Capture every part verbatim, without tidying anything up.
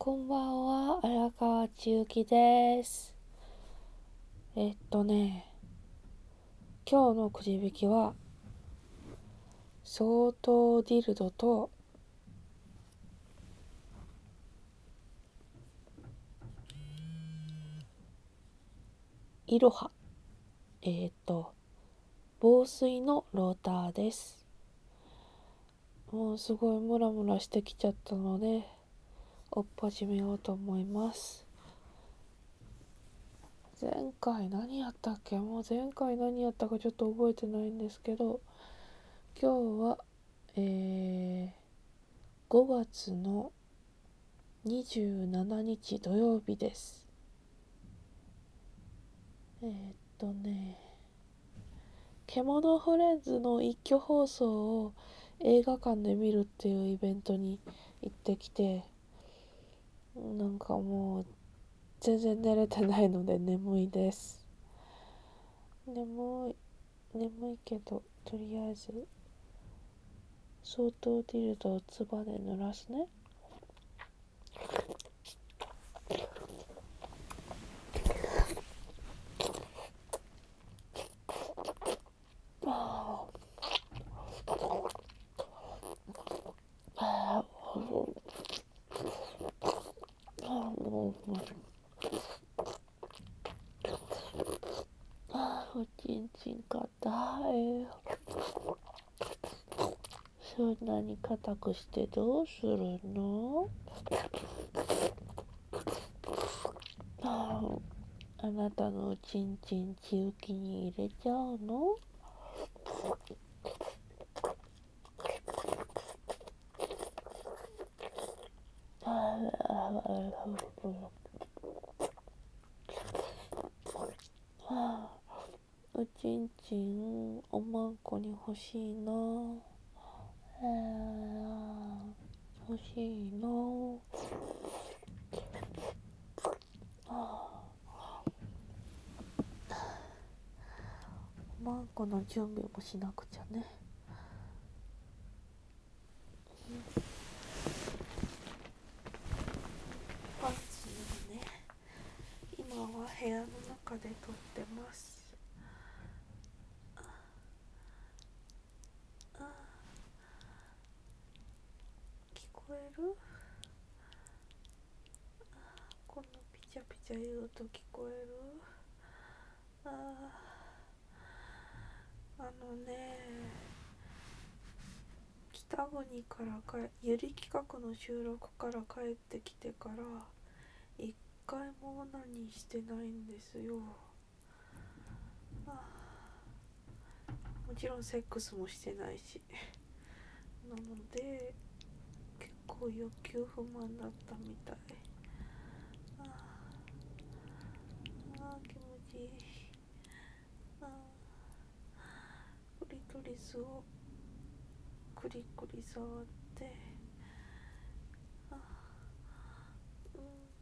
こんばんは、荒川千雪です。えっとね、今日のくじ引きは、相当ディルドと、イロハ。えっと、防水のローターです。もうすごいムラムラしてきちゃったので、追っ始めようと思います。前回何やったっけもう前回何やったかちょっと覚えてないんですけど、今日は、えー、ごがつのにじゅうしちにち土曜日です。えー、っとね、獣フレンズの一挙放送を映画館で見るっていうイベントに行ってきて、なんかもう全然寝れてないので眠いです。眠い、眠いけど、とりあえず、相当ディルドをつばで濡らすね。ああ、もう、おちんちん硬い。そんなに硬くしてどうするの？ああなたのおちんちんちうきに入れちゃうの？おちんちんおまんこに欲しいな。欲しいな。おまんこの準備もしなくちゃね。パンツをね、今は部屋の中で撮ってます。あ、聞こえる？このピチャピチャ言うと聞こえる？ああのね、北国からかゆり企画の収録から帰ってきてから一回もオナニーしてないんですよ。あ、もちろんセックスもしてないし、なので結構欲求不満だったみたい。ああ、気持ちいい。あ、クリトリスをクリクリ触って、あ、うん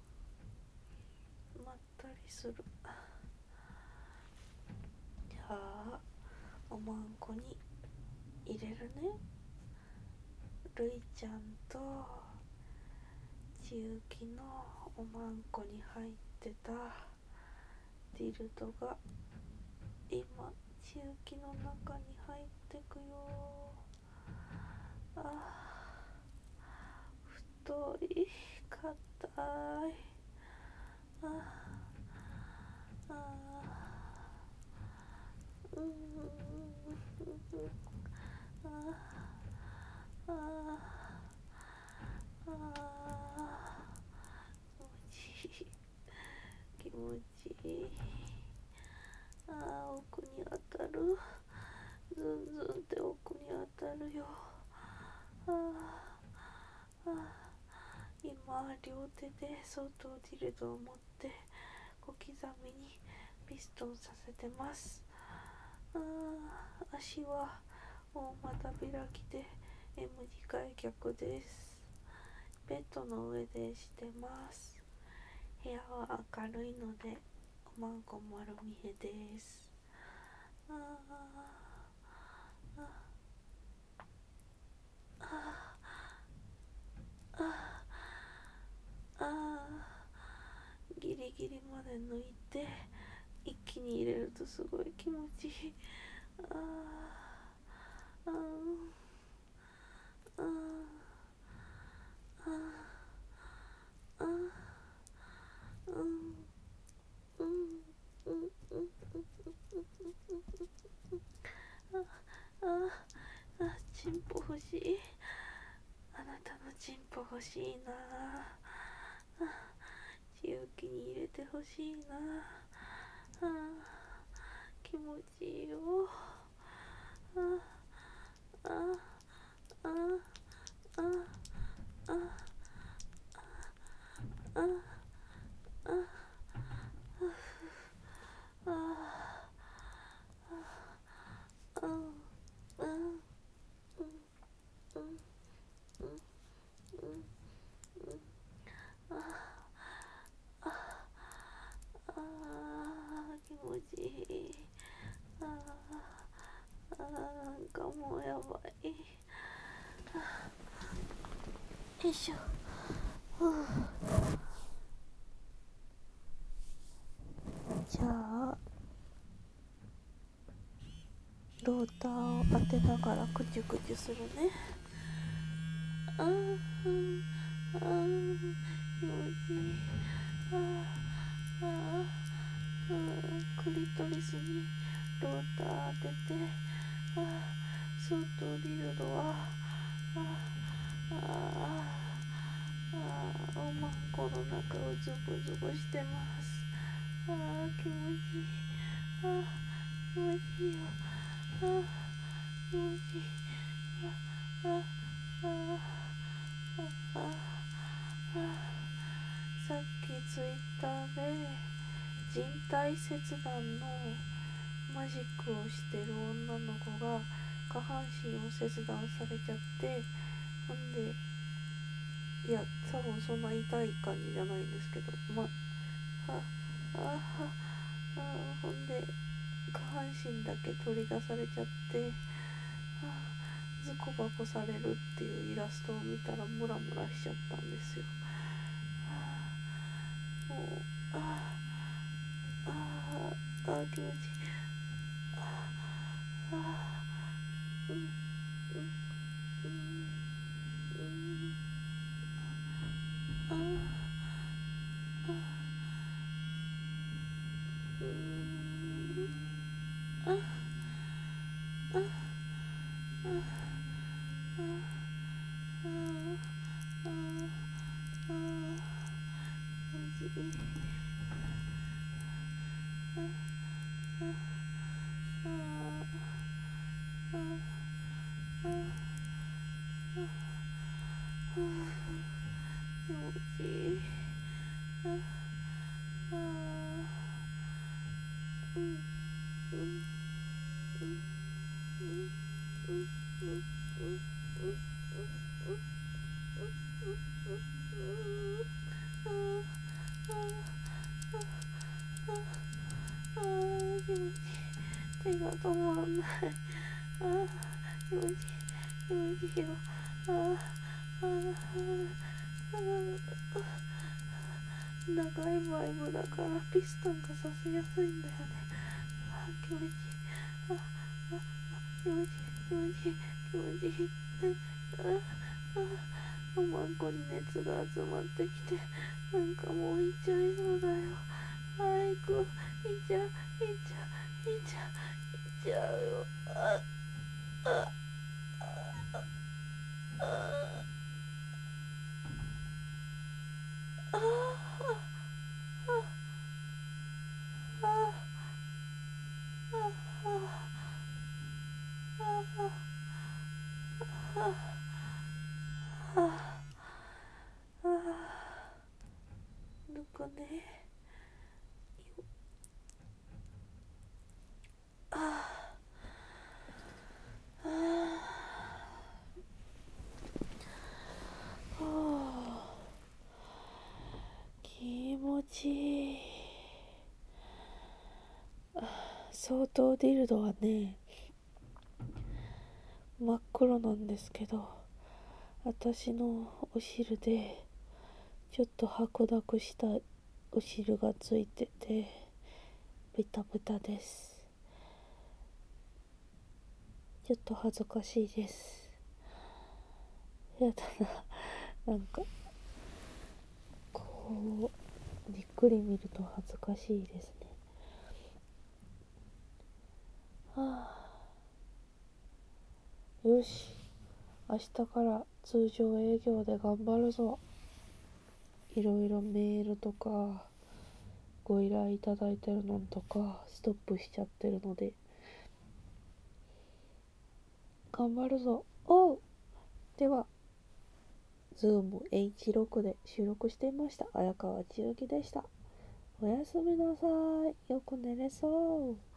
、まったりする。じゃあおまんこに入れるね。るいちゃんとちゆきのおまんこに入ってたディルドが今ちゆきの中に入ってくよ。あ、太い、硬い。ああ、うん、ああ、ああ、気持ちいい。気持ちいい。ああ、奥に当たる。ズンズンって奥に当たるよ。ああ、ああ、今両手で相当ディルドを持って小刻みにピストンさせてます。ああ、足は大股開きで M 字開脚です。ベッドの上でしてます。部屋は明るいのでおまんこ丸見えです。ああ、ああ、ああ、あで抜いて一気に入れるとすごい気持ちいい。あーあーあーあーあーうんうんうんうんあああチンポ欲しい。あなたのチンポ欲しいな。自由気に入れて欲しいな。あ気持ちいいよ。あああああああああうんうんうんうんああ気持ちいい。ああなんかもうやばい。よいしょ。じゃあローターを当てながらクチュクチュするね。あーうんあー気持ちいい。あーあークリトリスにローター当てて、あー相当ディルドはあーあーあーおまんこの中をズブズブしてます。あー気持ちいい。あー気持ちいいよ。あー気持ちいい。あーあーあーあーさっきツイッターで人体切断のマジックをしてる女の子が下半身を切断されちゃって、ほんでいや多分そんな痛い感じじゃないんですけど、まあああほんで下半身だけ取り出されちゃって、あズコバコされるっていうイラストを見たらムラムラしちゃったんですよ。もうあああ気持ちいい。ああうんうんうんうんああうんああああああ気持ちいい。気持ちいい。ああうんうんうんうんうんうんうん手が止まんない。あー気持ちいい気持ちいいよ。あーあーあー長いバイブだからピストンがさせやすいんだよね。あー気持ちいい。ああ気持ちいい気持ちいい気持ちいい。ああおまんこに熱が集まってきてなんかもういっちゃいそうだよ。早くいっちゃういっちゃういっちゃういっちゃうよ。あああああ抜くね。あああ気持ちいい。相当ディルドはね真っ黒なんですけど、私のお汁でちょっと白濁したお汁がついててベタベタです。ちょっと恥ずかしいです。やだな、なんかこうじっくり見ると恥ずかしいですね。はあ、よし、明日から通常営業で頑張るぞ。いろいろメールとかご依頼いただいてるのとかストップしちゃってるので頑張るぞ。おう、ではズーム エイチろく で収録していました綾川千幸でした。おやすみなさい。よく寝れそう。